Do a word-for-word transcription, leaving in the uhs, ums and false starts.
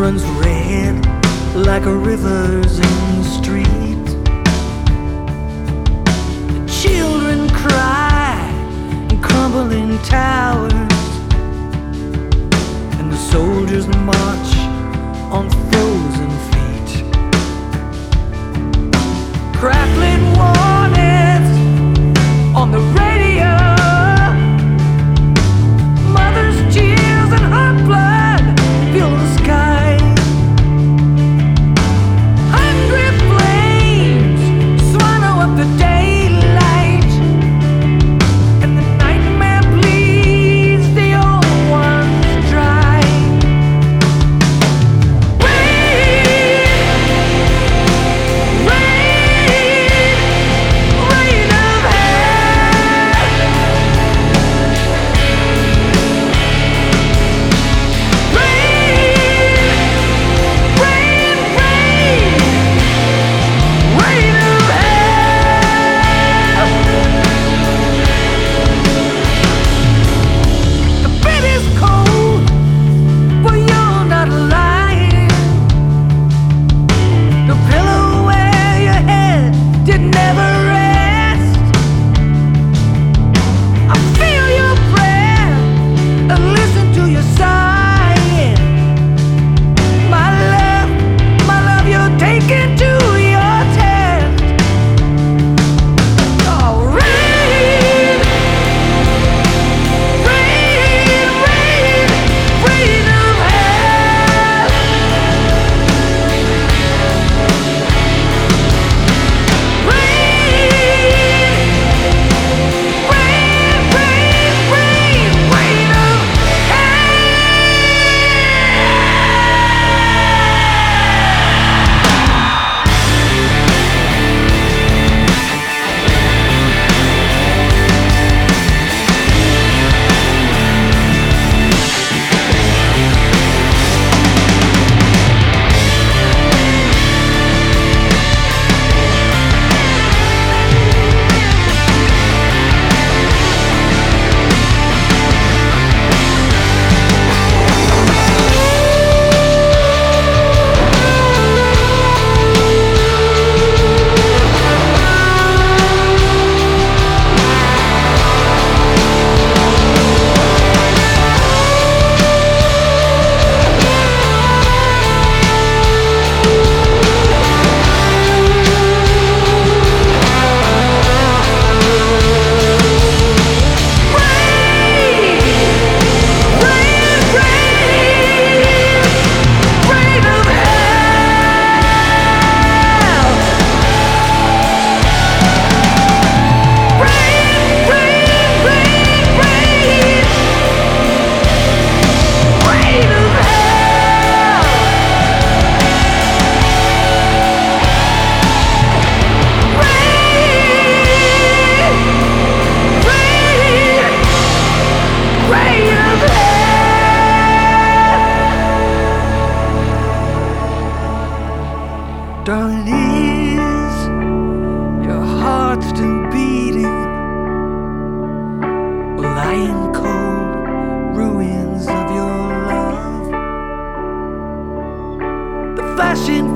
runs red like a river's in the street. The children cry in crumbling towers, and the soldiers march on frozen feet. Crackling warnings on the radio, mother's tears and her blood fill the sky. Hungry flames swallow up the daylight, and the nightmare bleeds the old ones dry. Rain, rain, rain of hell. Rain, rain, rain, rain of hell. The bed is cold, but you're not lying. The pillow where your head did never rest. I feel your breath and listen to your sighing. My love, my love, you're taken to your test. Oh, rain, rain, rain, rain of hell. Rain, rain, rain, rain, rain of darling, is your heart still beating? Lying cold ruins of your love. The flashing